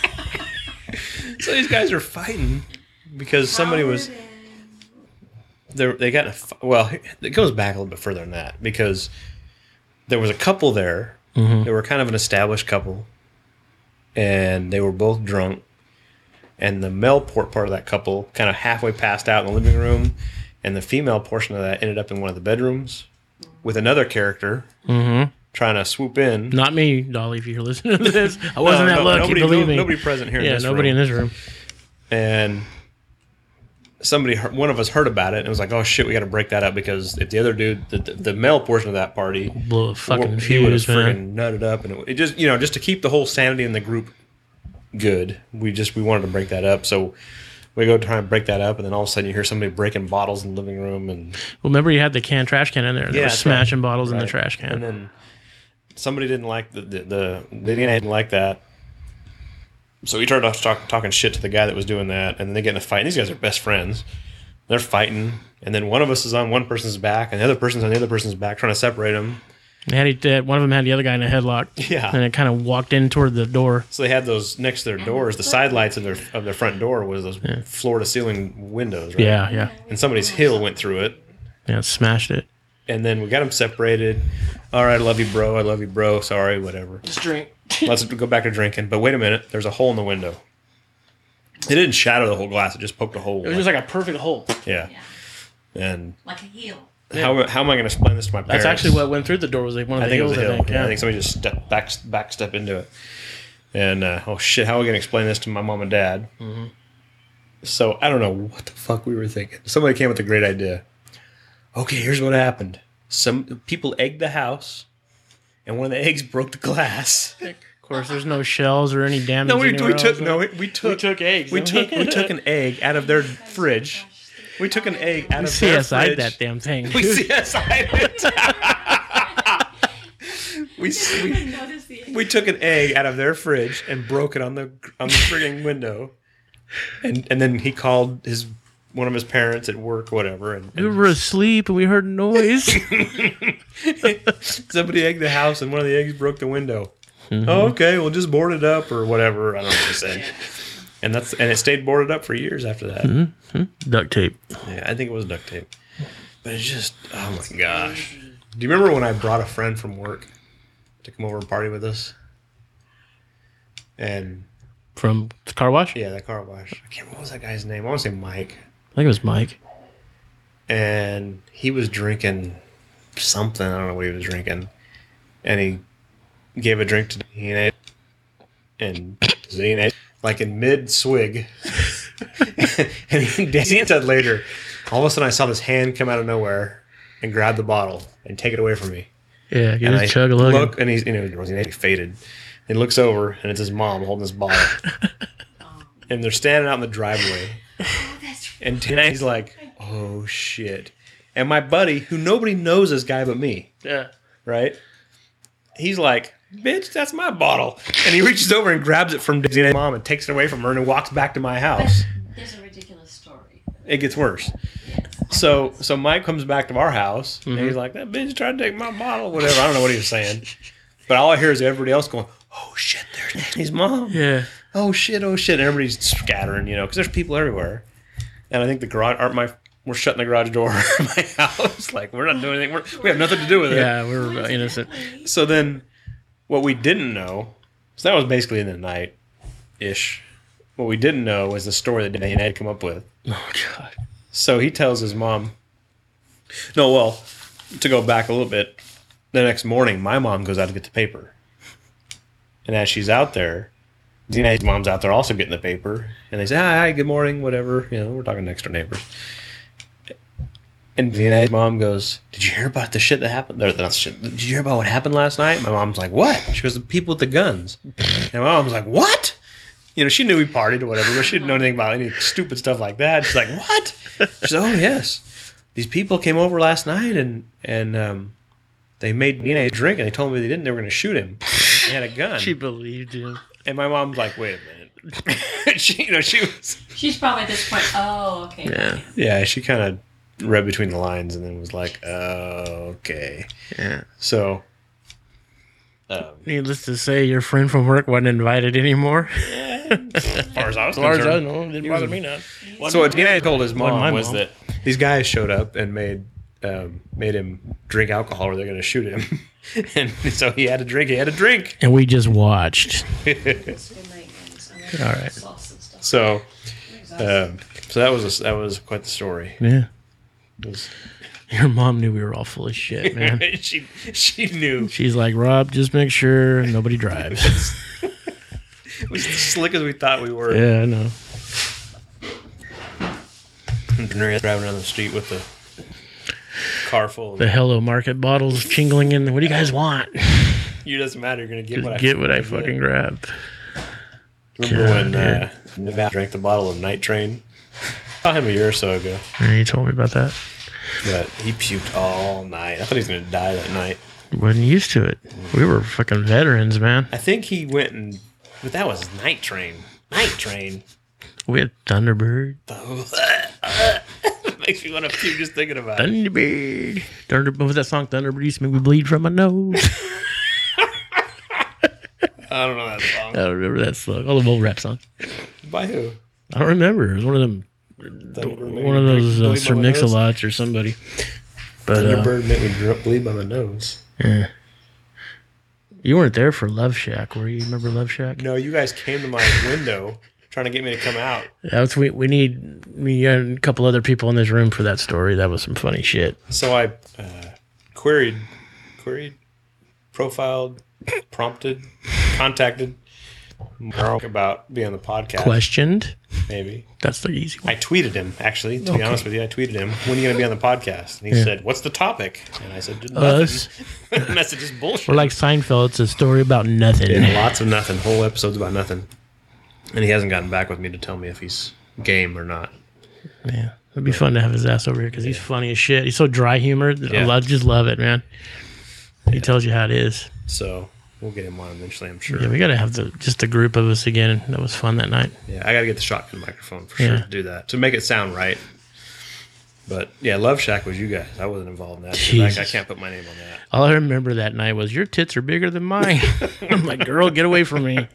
So these guys are fighting because somebody was. They they got in a fi- well. It goes back a little bit further than that because there was a couple there. They were kind of an established couple, and they were both drunk. And the male port part of that couple kind of halfway passed out in the living room, and the female portion of that ended up in one of the bedrooms with another character Mm-hmm. trying to swoop in. Not me, Dolly, if you're listening to this. I wasn't No, that no, lucky, nobody, believe no- me. Nobody present here. yeah, in this nobody room. in this room. And somebody, heard, one of us heard about it and was like, "Oh shit, we got to break that up because if the other dude, the, the, the male portion of that party, Blow a fucking he would have fuse, man. friggin' nutted up, and it, it just, you know, just to keep the whole sanity in the group good, we just we wanted to break that up. So we go try and break that up, and then all of a sudden you hear somebody breaking bottles in the living room, and Well, remember you had the can trash can in there. They Yeah, were that's smashing right. bottles in the Right. trash can. and then somebody didn't like the the, the they didn't like that. So he started talk, talking shit to the guy that was doing that, and then they get in a fight. And these guys are best friends. They're fighting, and then one of us is on one person's back, and the other person's on the other person's back, trying to separate them. They had it, one of them had the other guy in a headlock. Yeah. And it kind of walked in toward the door. So they had those next to their doors. The side lights of their of their front door was those yeah. floor to ceiling windows, right? Yeah, yeah. And somebody's heel went through it. Yeah, smashed it. And then we got them separated. All right, I love you, bro. I love you, bro. Sorry, whatever. Let's drink. Let's go back to drinking. But wait a minute. There's a hole in the window. It didn't shatter the whole glass. It just poked a hole. It was just like a perfect hole. Yeah. Yeah. And Like a heel. how how am I going to explain this to my parents? That's actually what went through the door. Was like one of I the think hills. it was a hill. I think. Yeah. Yeah. I think somebody just stepped back back step into it. And uh, oh shit, how are we going to explain this to my mom and dad? Mm-hmm. So I don't know what the fuck we were thinking. Somebody came with a great idea. Okay, here's what happened. Some people egged the house, and one of the eggs broke the glass. Of course, there's no shells or any damage. No, we, anywhere we took else. no, we, we took We took eggs. We didn't took we took an egg out of their fridge. We took an egg out We of C their S I'd fridge. that damn thing. We dude. C S I'd it. we, we Notice the we took an egg out of their fridge and broke it on the on the frigging window, and and then he called his one of his parents at work, whatever, and, We and were asleep and we heard a noise. somebody egged the house and one of the eggs broke the window. Mm-hmm. Oh, okay, we'll just board it up or whatever. I don't know what he said. And that's and it stayed boarded up for years after that. Mm-hmm. Duct tape. Yeah, I think it was duct tape. But it's just, oh my gosh. Do you remember when I brought a friend from work to come over and party with us? And From the car wash? yeah, that car wash. I can't remember what was that guy's name. I want to say Mike. I think it was Mike. And he was drinking something. I don't know what he was drinking. And he gave a drink to Dean and Dean like in mid swig. And he, Dean said later, all of a sudden I saw this hand come out of nowhere and grab the bottle and take it away from me. Yeah, he And was I chug a look, and he's you know he faded. And he looks over, and it's his mom holding this bottle, and they're standing out in the driveway. Oh, that's And he's like, "Oh shit!" And my buddy, who nobody knows this guy but me, Yeah. right? He's like, "Bitch, that's my bottle," and he reaches over and grabs it from Dana's mom and takes it away from her and walks back to my house. There's a ridiculous story. It gets worse. So so Mike comes back to our house and he's like, "That bitch tried to take my bottle," whatever. I don't know what he was saying, but all I hear is everybody else going, "Oh shit, there's Danny's mom." Yeah. Oh shit, oh shit, and everybody's scattering, you know, because there's people everywhere. And I think the garage, or my, we're shutting the garage door of my house. Like we're not doing anything. We're, we have nothing to do with it. Yeah, we were uh, innocent. So then, what we didn't know, so that was basically in the night, ish. What we didn't know was the story that Danny had come up with. Oh, God. So he tells his mom, no, well, to go back a little bit, the next morning, my mom goes out to get the paper. And as she's out there, Dina's mom's out there also getting the paper. And they say, hi, hi, good morning, whatever. You know, we're talking next door neighbors. And Dina's mom goes, did you hear about the shit that happened? Or, not shit. Did you hear about what happened last night? My mom's like, what? She goes, the people with the guns. And my mom's like, what? You know, she knew we partied or whatever, but she didn't know anything about any stupid stuff like that. She's like, what? She said, oh, yes. These people came over last night and and um, they made Dina a drink and they told me they didn't. They were going to shoot him. He had a gun. She believed him. And my mom's like, wait a minute. she, you know, she was... She's probably at this point, oh, okay. Yeah. Yeah, she kind of read between the lines and then was like, oh, okay. Yeah. So... Um, Needless to say, your friend from work wasn't invited anymore. as far as I was As far as I concerned. know, it didn't bother me none. So what Dina told his Wasn't my mom was mom. that these guys showed up and made um, made him drink alcohol or they're going to shoot him. And so he had to drink. He had to drink. And we just watched. Good night, guys. I'm All right. sauce and stuff. So, I'm exhausted. um, so that was a, that was quite the story. Yeah. It was- Your mom knew we were all full of shit, man. she she knew She's like, Rob, just make sure nobody drives. it was as slick as we thought we were. Yeah, I know. And Maria driving down the street with the car full. Of The Hello Market bottles jingling in. What do you guys want? You doesn't matter. You're gonna get Just what I get what I get. fucking grabbed. Remember God, when uh, Nevada drank the bottle of Night Train? I saw him a year or so ago. Yeah, you told me about that. But he puked all night. I thought he was going to die that night. Wasn't used to it. We were fucking veterans, man. I think he went and... But that was Night Train. Night Train. We had Thunderbird. Makes me want to puke just thinking about it. Thunderbird. Thunderbird. What was that song? Thunderbird used to make me bleed from my nose. I don't know that song. I don't remember that song. All the old rap songs. By who? I don't remember. It was one of them. Thunderbird One of those uh, bleed Sir by my nose? Mix-a-Lots or somebody. But uh, Thunderbird made me dr- bleed by my nose. yeah. You weren't there for Love Shack, were you? Remember Love Shack? No, you guys came to my window trying to get me to come out. That was, we, we need me and a couple other people in this room for that story. That was some funny shit. So I uh, queried, queried, profiled, prompted, contacted Mark about being on the podcast. Questioned. Maybe. That's the easy one. I tweeted him, actually, to Okay. be honest with you. I tweeted him, when are you going to be on the podcast? And he Yeah. said, what's the topic? And I said, Us. nothing. The message is bullshit. We're like Seinfeld. It's a story about nothing. Yeah, lots of nothing. Whole episodes about nothing. And he hasn't gotten back with me to tell me if he's game or not. Yeah. It'd be fun to have his ass over here because he's funny as shit. He's so dry humored. Yeah. I love, just love it, man. He tells you how it is. So we'll get him on eventually, I'm sure. Yeah, we got to have the just a group of us again. That was fun that night. Yeah, I got to get the shotgun microphone for Yeah. sure to do that, to make it sound right. But yeah, Love Shack was you guys. I wasn't involved in that. 'cause I, I Jesus. can't put my name on that. All I remember that night was your tits are bigger than mine. I'm like, girl, get away from me.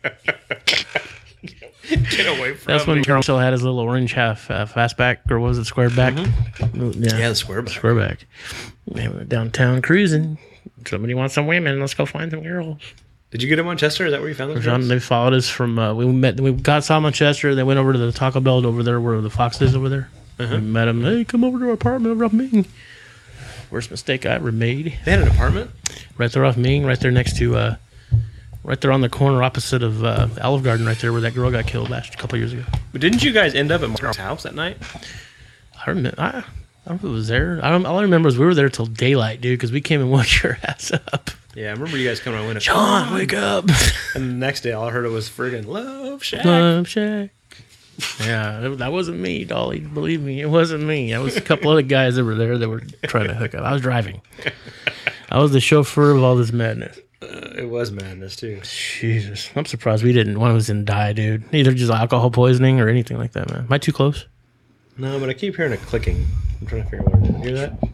Get away from That's me. when Carl still had his little orange half uh, fastback, or was it square back? Mm-hmm. Yeah, the square back. square back. Man, we were downtown cruising. Somebody wants some women. Let's go find some girls. Did you get him on Chester? Is that where you found those John, girls? they followed us from. Uh, we met. We got saw them on Chester. They went over to the Taco Bell over there, where the Fox is over there. Uh-huh. We met them. Hey, come over to our apartment over off Ming. Worst mistake I ever made. They had an apartment? Right there off Ming, right there next to, uh, right there on the corner opposite of uh, Olive Garden, right there where that girl got killed last a couple years ago. But didn't you guys end up at Mark's house that night? I remember. I, I don't know if it was there. I don't. All I remember is we were there till daylight, dude, because we came and woke your ass up. Yeah, I remember you guys coming on window. John, wake up! And the next day, all I heard was friggin' Love Shack. Love Shack. Yeah, it- that wasn't me, Dolly. Believe me, it wasn't me. It was a couple other guys that were there that were trying to hook up. I was driving. I was the chauffeur of all this madness. Uh, it was madness, too. Jesus, I'm surprised we didn't. One of us didn't die, dude. Either just alcohol poisoning or anything like that, man. Am I too close? No, but I keep hearing a clicking. I'm trying to figure out what it is. Hear that?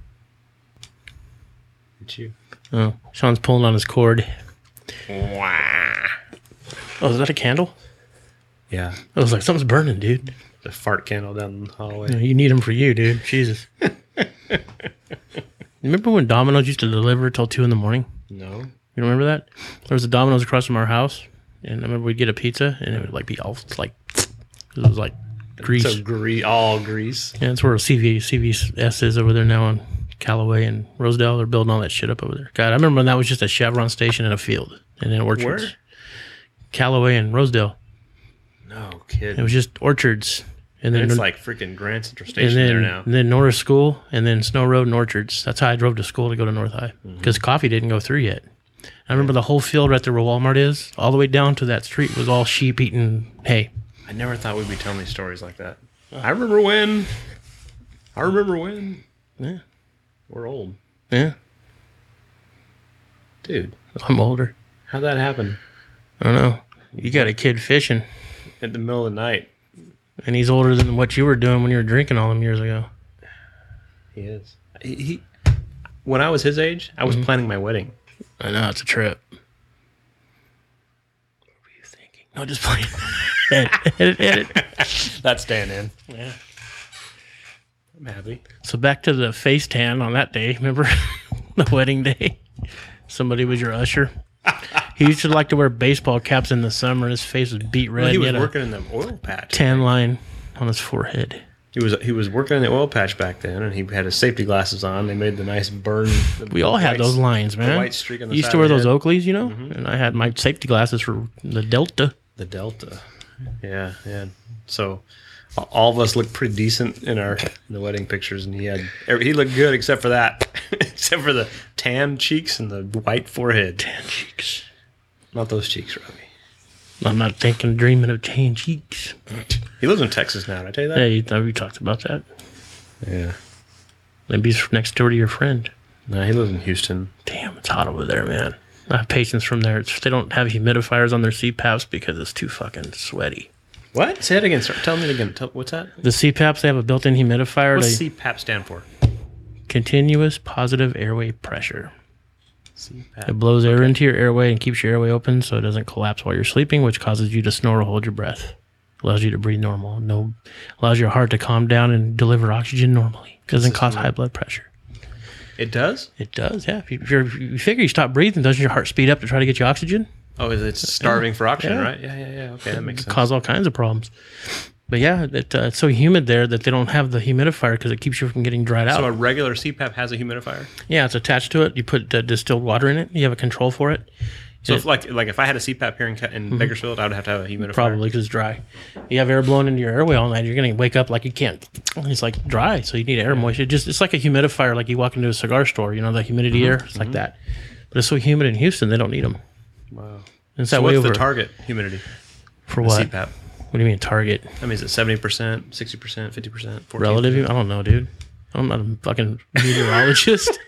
It's you. Oh, Sean's pulling on his cord. Wow. Oh, is that a candle? Yeah. I was like, something's burning, dude. The fart candle down the hallway. You need them for you, dude. Jesus. Remember when Domino's used to deliver till two in the morning? No. You remember that? There was a Domino's across from our house, and I remember we'd get a pizza, and it would like be all like it was like grease. So gre- all grease. Yeah, that's where C V C V S is over there now on Callaway and Rosedale. They're building all that shit up over there. God, I remember when that was just a Chevron station in a field and then orchards. Where? Callaway and Rosedale. No kid. It was just orchards, and then It's like freaking Grand Central and Station then there now. and then Norris School, and then Snow Road and Orchards. That's how I drove to school to go to North High because coffee didn't go through yet. I remember the whole field right there where Walmart is, all the way down to that street was all sheep eating hay. I never thought we'd be telling these stories like that. I remember when. I remember when. Yeah, We're old. yeah. Dude, I'm older. how'd that happen? I don't know. You got a kid fishing, In the middle of the night. and he's older than what you were doing when you were drinking all them years ago. He is. He, he when I was his age, I was planning my wedding. I know, it's a trip. What were you thinking? No, just playing. edit, edit, edit. That's staying in. Yeah. I'm happy. So back to the face tan on that day. Remember the wedding day? Somebody was your usher. He used to like to wear baseball caps in the summer. His face was beat red. Well, he was had working in the oil patch. a tan line on his forehead. He was he was working in the oil patch back then, and he had his safety glasses on. They made the nice burn. The We all had white- those lines, man. white streak on the You used side to wear of the those head. Oakleys, you know? And I had my safety glasses for the Delta. The Delta. Yeah, yeah. So all of us looked pretty decent in our in the wedding pictures, and he had he looked good except for that, except for the tan cheeks and the white forehead. Tan cheeks. Not those cheeks, Robbie. I'm not thinking, dreaming of tan cheeks. He lives in Texas now. Did I tell you that? Yeah, you, we talked about that. Yeah. Maybe he's next door to your friend. No, he lives in Houston. Damn, it's hot over there, man. I have patients from there. It's, they don't have humidifiers on their C PAPs because it's too fucking sweaty. What? Say it again. Start, tell me it again. Tell, what's that? The C PAPs, they have a built-in humidifier. What's They, C PAP stand for? continuous positive airway pressure. C PAP. It blows air into your airway and keeps your airway open so it doesn't collapse while you're sleeping, which causes you to snore or hold your breath. Allows you to breathe normal. No, allows your heart to calm down and deliver oxygen normally. Doesn't cause high blood pressure. It does? It does, yeah. If you, if you're, if you figure you stop breathing, doesn't your heart speed up to try to get you oxygen? Oh, it's starving for oxygen, Yeah. right? Yeah, yeah, yeah. Okay, that makes It sense. cause all kinds of problems. But yeah, it, uh, it's so humid there that they don't have the humidifier because it keeps you from getting dried out. So a regular C PAP has a humidifier? Yeah, it's attached to it. You put uh, distilled water in it. You have a control for it. So It- if like like if I had a C PAP here in, Ca- in Bakersfield, I would have to have a humidifier. Probably because it's dry. You have air blowing into your airway all night. You're going to wake up like you can't. It's like dry, so you need air moisture. It just it's like a humidifier, like you walk into a cigar store. You know the humidity air. It's like that. But it's so humid in Houston, they don't need them. Wow. It's So that way what's over the target humidity? for The what? C PAP. What do you mean target? I mean, is it seventy percent, sixty percent, fifty percent, Relative? I don't know, dude. I'm not a fucking meteorologist.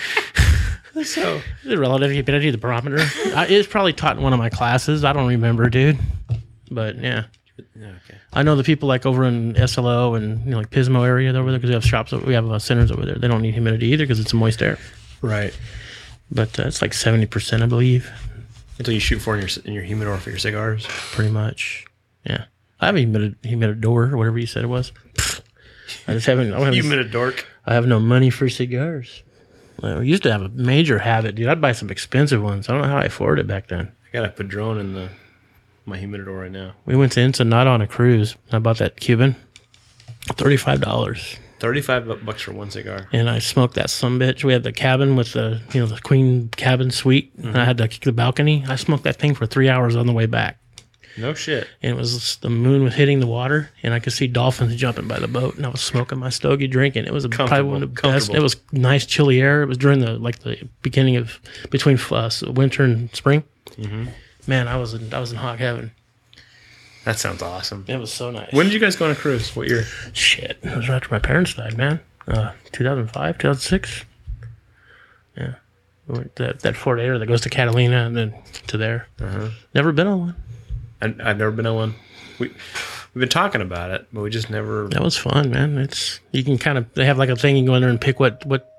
So The relative humidity, the barometer. I, it's probably taught in one of my classes. I don't remember, dude. But yeah. yeah, okay. I know the people like over in S L O and you know, like Pismo area over there because we have shops. We have uh, centers over there. They don't need humidity either because it's moist air. Right. But uh, it's like seventy percent, I believe, Until you shoot for in your in your humidor for your cigars. pretty much. Yeah, I have a humidor, humidor or whatever you said it was. I just haven't. I, haven't, You a dork. I have no money for cigars. I used to have a major habit, dude. I'd buy some expensive ones. I don't know how I afforded it back then. I got a Padron in the my humidor right now. We went to Ensenada on a cruise. I bought that Cuban, thirty-five dollars. Thirty-five bucks for one cigar. And I smoked that sumbitch. We had the cabin with the, you know, the queen cabin suite. And I had to kick the balcony. I smoked that thing for three hours on the way back. No shit. And it was, the moon was hitting the water, and I could see dolphins jumping by the boat. And I was smoking my stogie, drinking. It was a, probably one of the best. Comfortable. It was nice, chilly air. It was during the, like, the beginning of, between uh, winter and spring. Mm-hmm. Man, I was in, I was in hog heaven. That sounds awesome. It was so nice. When did you guys go on a cruise? What year? Shit. It was right after my parents died, man. Uh, two thousand five, two thousand six. Yeah. We went That, that Fort Air that goes to Catalina and then to there. Uh-huh. Never been on one. I, I've never been on one. We we've been talking about it, but we just never. That was fun, man. It's you can kind of they have like a thing you go in there and pick what what.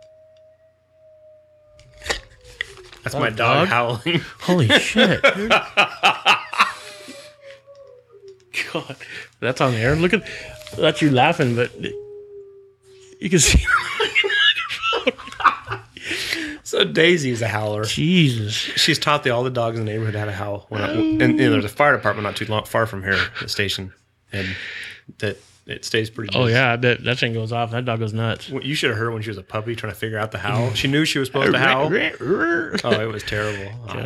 That's Oh, my dog, dog? howling. Holy shit! Dude. God, that's on there. Look at that's you laughing, but you can see. So Daisy is a howler. Jesus. She's taught the all the dogs in the neighborhood how to howl. When I, and, and there's a fire department not too long, far from here, the station, and that it stays pretty. Oh busy. yeah, I bet that thing goes off. That dog goes nuts. Well, you should have heard her when she was a puppy trying to figure out the howl. She knew she was supposed to howl. Oh, it was terrible.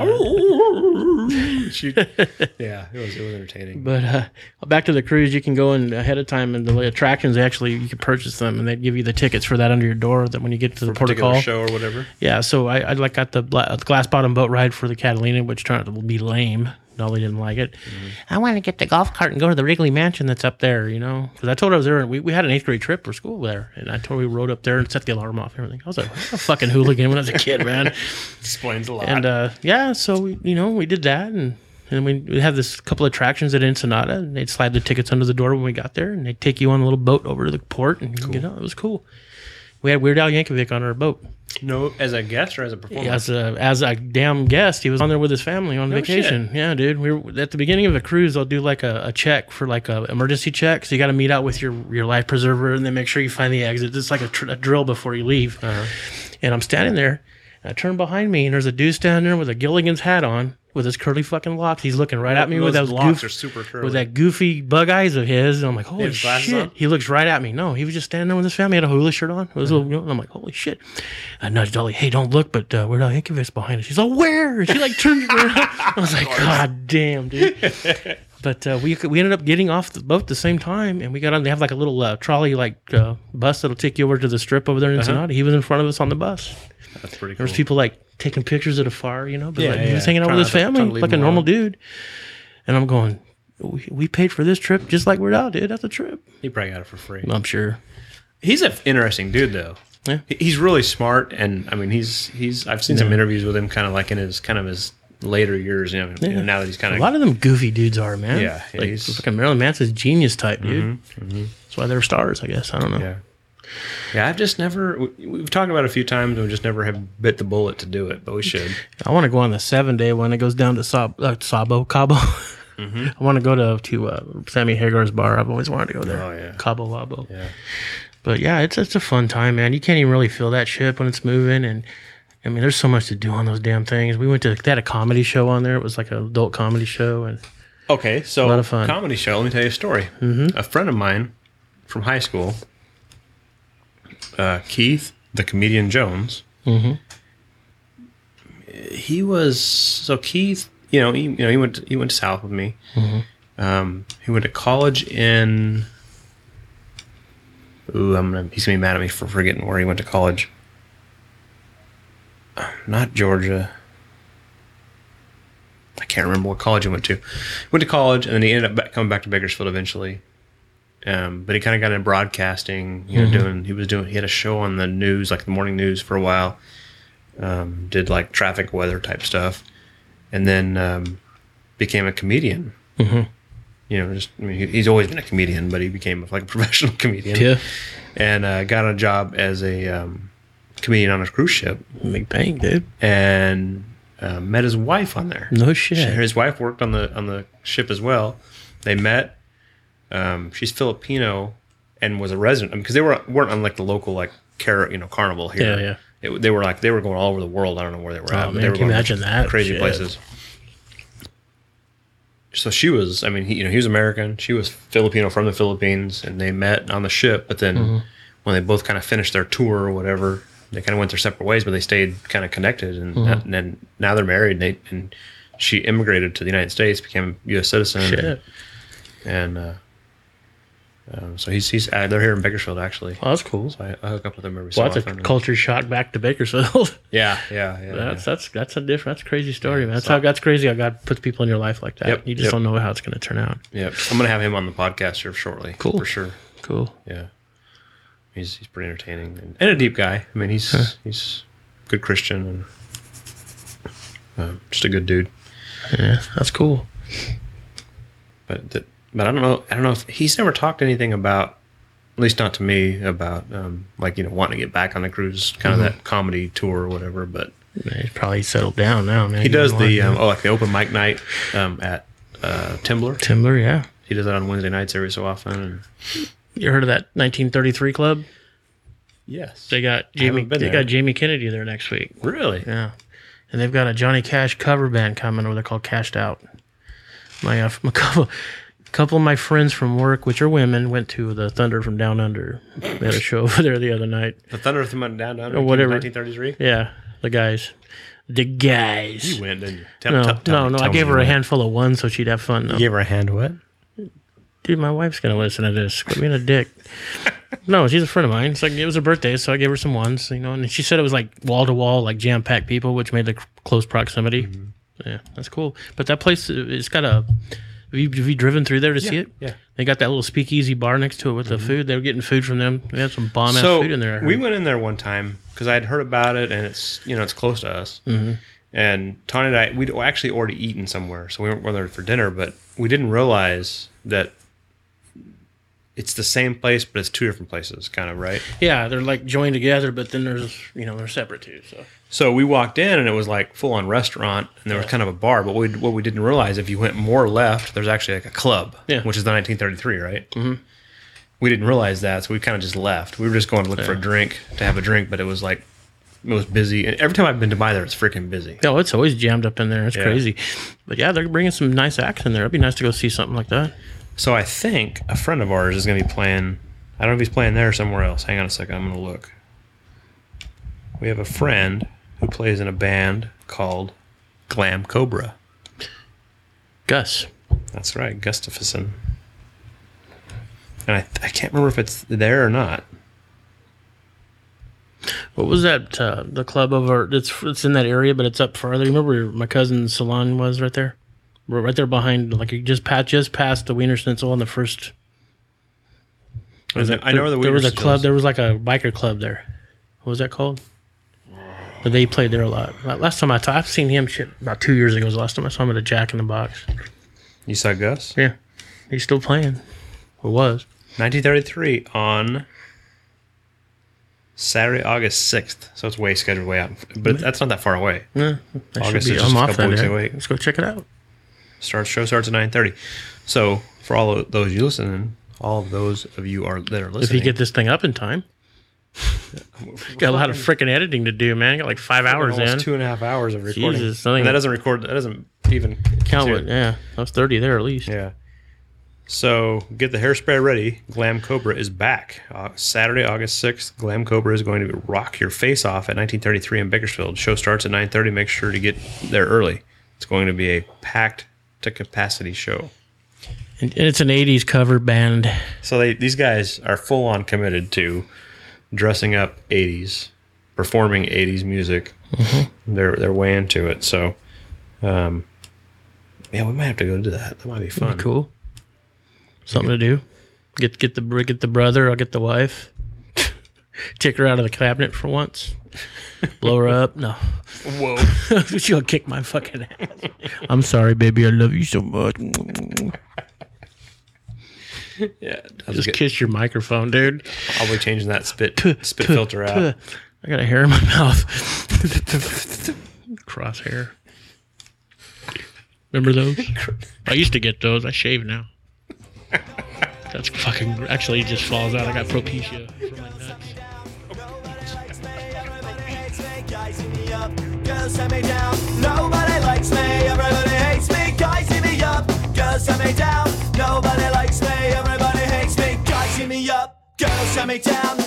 she, yeah, it was it was entertaining. But uh, back to the cruise, you can go in ahead of time, and the attractions actually you can purchase them, and they give you the tickets for that under your door. That when you get to the port of Particular call, show or whatever. yeah. So I, I like got the, bla- the glass bottom boat ride for the Catalina, which turned out to be lame. Dolly didn't like it. Mm-hmm. I want to get the golf cart and go to the Wrigley Mansion that's up there, you know, because I told her I was there. And we, we had an eighth grade trip for school there, and I told her we rode up there and set the alarm off and everything. I was like, a fucking hooligan when I was a kid, man. Explains a lot. And uh, yeah, so we, you know, we did that, and and we we had this couple attractions at Ensenada, and they'd slide the tickets under the door when we got there, and they'd take you on a little boat over to the port, and you get out. It was cool. We had Weird Al Yankovic on our boat. No, as a guest or as a performer? As a as a damn guest, he was on there with his family on No vacation. Yeah, dude. We were at the beginning of a cruise. They'll do like a, a check for like a emergency check. So you got to meet out with your your life preserver, and then make sure you find the exit. It's like a, tr- a drill before you leave. Uh-huh. And I'm standing there, and I turn behind me, and there's a dude standing there with a Gilligan's hat on, with his curly fucking locks. He's looking right at me with Those those locks goof, are super curly. with that goofy bug eyes of his. And I'm like, holy has glasses shit. on? He looks right at me. No, he was just standing there with his family. He had a hula shirt on. It was a little, and I'm like, holy shit. I nudged Dolly, hey, don't look, but uh, Weird Al Yankovic's behind us. She's like, where? And she like turns around. I was like, God damn, dude. But uh, we we ended up getting off the boat at the same time, and we got on. They have like a little uh, trolley like uh, bus that'll take you over to the strip over there in Ensenada. He was in front of us on the bus. That's pretty cool. There was people like taking pictures at afar, you know, but Yeah, like, he was yeah. hanging out Trying with his not to- trying family to leave like a him normal alone. dude. And I'm going, we, we paid for this trip just like Weird Al did. That's a trip. He probably got it for free. I'm sure. He's an interesting dude, though. Yeah. He- He's really smart, and I mean, he's he's. I've seen some Yeah. interviews with him, kind of like in his kind of his later years. You know, you know, now that he's kind A of lot of them goofy dudes are, man. Yeah, yeah, like he's- fucking Marilyn Manson's genius type, dude. Mhm, mhm. That's why they're stars, I guess. I don't know. Yeah. Yeah, I've just never. we- We've talked about it a few times, and we just never have bit the bullet to do it, but we should. I want to go on the seven day when it goes down to Sab- uh, Sabo, Cabo. Mm-hmm. I want to go to to uh, Sammy Hagar's bar. I've always wanted to go there. Oh, yeah. Cabo Wabo. Yeah. But yeah, it's it's a fun time, man. You can't even really feel that shit when it's moving, and I mean, there's so much to do on those damn things. We went to they had a comedy show on there. It was like an adult comedy show, and Okay, so A lot of fun. comedy show. Let me tell you a story. Mm-hmm. A friend of mine from high school, uh, Keith, the comedian Jones. mm-hmm. He was so Keith. You know, he you know he went to, he went to South with me. Mm-hmm. Um, he went to college in. Ooh, I'm gonna. He's gonna be mad at me for forgetting where he went to college. Uh, Not Georgia. I can't remember what college he went to. Went to college, and then he ended up back, coming back to Bakersfield eventually. Um, but he kind of got into broadcasting. You know, Mm-hmm. doing he was doing he had a show on the news, like the morning news, for a while. Um, did like traffic weather type stuff, and then um, became a comedian. Mm-hmm. You know, just I mean, he, he's always been a comedian, but he became like a professional comedian. Yeah, And uh, got a job as a um, comedian on a cruise ship, big bang, dude. and uh, met his wife on there. No shit. His wife worked on the on the ship as well. They met. Um, she's Filipino and was a resident because they were weren't on like the local like car you know carnival here. Yeah, yeah. It, they were like they were going all over the world. I don't know where they were Oh, at, but man, they were can you going imagine that crazy shit? places. So she was, I mean, he, you know, he was American. She was Filipino from the Philippines, and they met on the ship. But then, Mm-hmm. when they both kind of finished their tour or whatever, they kind of went their separate ways. But they stayed kind of connected, and, Mm-hmm. and then now they're married. And, they, and she immigrated to the United States, became a U S citizen, Shit. and uh, um, so he's he's uh, they're here in Bakersfield actually. Oh, that's cool. So I, I hook up with him every so Well, that's often. a culture shock back to Bakersfield. Yeah, yeah, yeah. That's yeah. that's that's a different. That's a crazy story, man. That's so- how that's crazy. How God puts people in your life like that. Yep, You just yep. don't know how it's going to turn out. Yep. I'm gonna have him on the podcast here shortly. Cool. For sure. Cool. Yeah. He's he's pretty entertaining and, and a deep guy. I mean, he's Huh. he's a good Christian and uh, just a good dude. Yeah, that's cool. But that, but I don't know. I don't know if he's never talked anything about, at least not to me, about um, like you know wanting to get back on the cruise, kind of Mm-hmm. that comedy tour or whatever. But Man, he's probably settled down now, man. he does the Doesn't um, want oh like the open mic night um, at uh, Timber. to- Timber, yeah. He does that on Wednesday nights every so often. And You heard of that nineteen thirty-three club? yes, They got I haven't Jamie. been They there. got Jamie Kennedy there next week. really. Yeah, and they've got a Johnny Cash cover band coming over there called Cashed Out. My uh, a couple, couple of my friends from work, which are women, went to the Thunder from Down Under. They had a show over there the other night. The Thunder from Down Down Or whatever. nineteen thirty-three. Yeah, the guys, the guys. You went, didn't you? Tell, No, tell- tell no, me- no. tell I me gave you her a went. handful of ones so she'd have fun. Though. You gave her a hand what? Dude, my wife's gonna listen to this. Quit being a dick. No, she's a friend of mine. It's like it was her birthday, so I gave her some ones, you know. And she said it was like wall to wall, like jam packed people, which made the c- close proximity. Mm-hmm. Yeah, that's cool. But that place, uh, it's got a. Have you, have you driven through there to see it? yeah. They got that little speakeasy bar next to it with the food. They were getting food from them. They had some bomb ass So food in there. I we heard. went in there one time because I had heard about it, and it's you know it's close to us. Mm-hmm. And Tony and I we'd actually already eaten somewhere, so we weren't there for dinner. But we didn't realize that it's the same place, but it's two different places, kind of right. Yeah, they're like joined together, but then there's you know they're separate too. So So we walked in, and it was like full on restaurant, and there was kind of a bar. But we, what we didn't realize, if you went more left, there's actually like a club, Yeah. which is the nineteen thirty-three, right? Mm-hmm. We didn't realize that, so we kind of just left. We were just going to look for a drink to have a drink, but it was like it was busy. And every time I've been to buy there, it's freaking busy. oh, it's always jammed up in there. It's Yeah. crazy. But yeah, they're bringing some nice acts in there. It'd be nice to go see something like that. So I think a friend of ours is going to be playing. I don't know if he's playing there or somewhere else. Hang on a second, I'm going to look. We have a friend who plays in a band called Glam Cobra. Gus. That's right, Gustafsson. And I, I can't remember if it's there or not. What was that? Uh, the club over? It's it's in that area, but it's up farther. You remember where my cousin's salon was right there? We're right there behind, like you just past just past the Wiener Schnitzel on the first. I know- I know where the there was Wiener a club. Schnitzel's. There was like a biker club there. What was that called? But they played there a lot. Last time I talked, I've seen him shit about two years ago. Was the last time I saw him at a Jack in the Box. You saw Gus? Yeah, he's still playing. Or was? nineteen thirty-three on Saturday, August sixth. So it's way scheduled way out. But that's not that far away. Yeah, that August should be. is just I'm a off couple that weeks day. away. Let's go check it out. Start show starts at nine thirty. So for all of those you listening, all of those of you are that are listening. If you get this thing up in time. Got a lot of freaking editing to do, man. Got like five hours almost in. two and a half hours of recording. Jesus, and that doesn't record. That doesn't even count consider- it. Yeah, that was thirty there at least. Yeah. So get the hairspray ready. Glam Cobra is back. Uh, Saturday, August sixth. Glam Cobra is going to rock your face off at nineteen thirty-three in Bakersfield. Show starts at nine thirty. Make sure to get there early. It's going to be a packed to capacity show. And and it's an eighties cover band. So they, these guys are full on committed to dressing up eighties, performing eighties music. Mm-hmm. They're they're way into it. So, um, yeah, we might have to go do that. That might be fun. Cool. Something to do. Get get the get the brother. I'll get the wife. Take her out of the cabinet for once. Blow her up. No. Whoa. She'll kick my fucking ass. I'm sorry, baby. I love you so much. Yeah. Just kiss your microphone, dude. I'll be changing that spit spit filter out. I got a hair in my mouth. Crosshair. Remember those? I used to get those. I shave now. That's fucking. Actually, it just falls out. I got Propecia for my nuts. Girls set me down, nobody likes me, everybody hates me. Guys hit me up, girls set me down, nobody likes me, everybody hates me. Guys hit me up, girls set me down.